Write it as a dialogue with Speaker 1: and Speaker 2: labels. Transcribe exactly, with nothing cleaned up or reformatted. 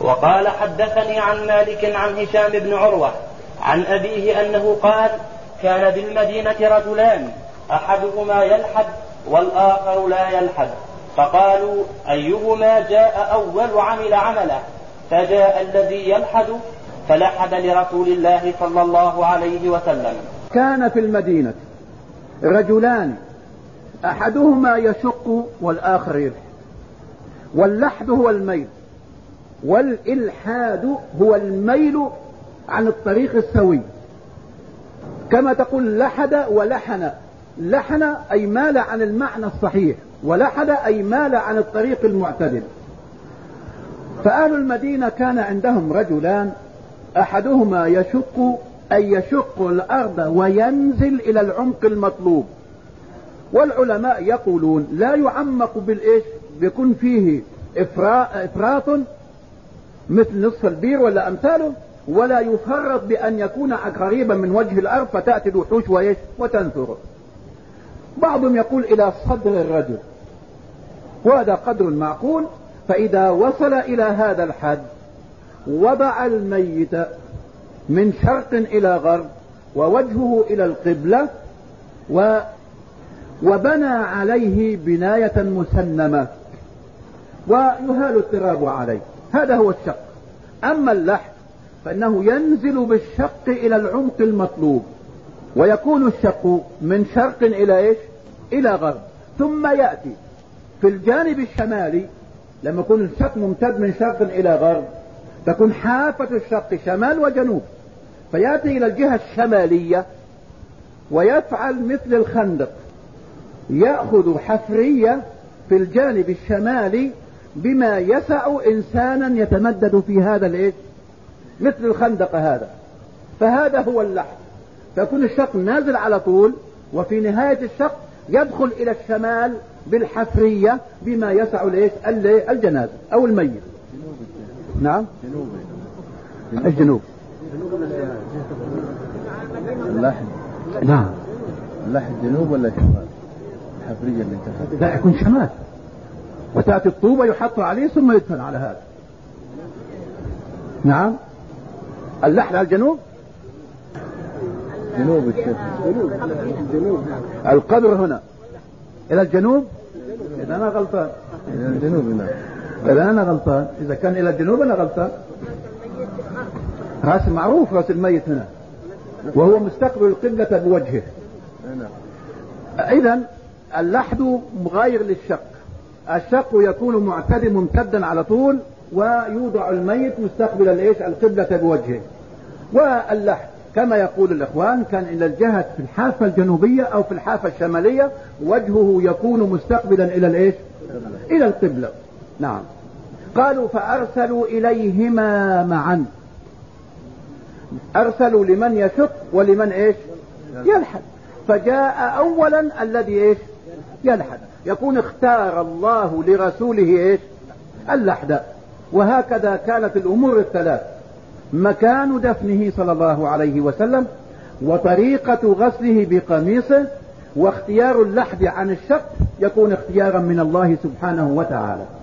Speaker 1: وقال حدثني عن مالك عن هشام بن عروة عن أبيه أنه قال كان بالمدينة رجلان أحدهما يلحد والآخر لا يلحد، فقالوا أيهما جاء أول عمل عمله، فجاء الذي يلحد فلحد لرسول الله صلى الله عليه وسلم.
Speaker 2: كان في المدينة رجلان أحدهما يشق والآخر يلحد، واللحد هو الميل، والإلحاد هو الميل عن الطريق السوي، كما تقول لحد ولحن. لحن أي مال عن المعنى الصحيح، ولحد أي مال عن الطريق المعتدل. فأهل المدينة كان عندهم رجلان أحدهما يشق أي يشق الأرض وينزل إلى العمق المطلوب، والعلماء يقولون لا يعمق بالإيش بيكون فيه إفراط مثل نصف البير ولا أمثاله، ولا يفرط بأن يكون قريبا من وجه الأرض فتأتي الوحوش وإيش وتنثره. بعضهم يقول إلى صدر الرجل، وهذا قدر معقول. فإذا وصل إلى هذا الحد وضع الميت من شرق إلى غرب ووجهه إلى القبلة و وبنى عليه بناية مسنمة ويهال التراب عليه، هذا هو الشق. أما اللحد فإنه ينزل بالشق إلى العمق المطلوب، ويكون الشق من شرق إلى إيش إلى غرب، ثم يأتي في الجانب الشمالي لما يكون الشق ممتد من شرق إلى غرب تكون حافة الشق شمال وجنوب، فيأتي إلى الجهة الشمالية ويفعل مثل الخندق، يأخذ حفرية في الجانب الشمالي بما يسع إنسانا يتمدد في هذا الإيش مثل الخندق هذا، فهذا هو اللحد. فيكون الشق نازل على طول، وفي نهاية الشق يدخل إلى الشمال بالحفرية بما يسع الإيش الجنازة أو الميت. نعم الجنوب
Speaker 3: اللحد.
Speaker 2: نعم
Speaker 3: اللحد جنوب ولا شمال؟ الحفرية اللي انت
Speaker 2: لا يكون شمال، وتأتي الطوبة يحط عليه ثم يدفن على هذا. نعم اللحد على الجنوب.
Speaker 3: جنوب الشيخ.
Speaker 2: جنوب القبر هنا إلى الجنوب. إذا أنا غلطان
Speaker 3: إلى الجنوب. نعم
Speaker 2: إذا أنا غلطان، إذا كان إلى الجنوب أنا غلطان. راس معروف راس الميت هنا، وهو مستقبل القبلة بوجهه. إذن اللحد مغاير للشق. الشق يكون معتد ممتدا على طول، ويوضع الميت مستقبل الايش القبلة بوجهه. واللحد كما يقول الإخوان كان إلى الجهة في الحافة الجنوبية أو في الحافة الشمالية، وجهه يكون مستقبلا إلى الايش إلى القبلة. نعم. قالوا فأرسلوا إليهما معا، أرسلوا لمن يشق ولمن ايش يلحد. فجاء أولا الذي ايش يلحد، يكون اختار الله لرسوله ايش اللحد. وهكذا كانت الأمور الثلاث: مكان دفنه صلى الله عليه وسلم، وطريقة غسله بقميصه، واختيار اللحد عن الشق يكون اختيارا من الله سبحانه وتعالى.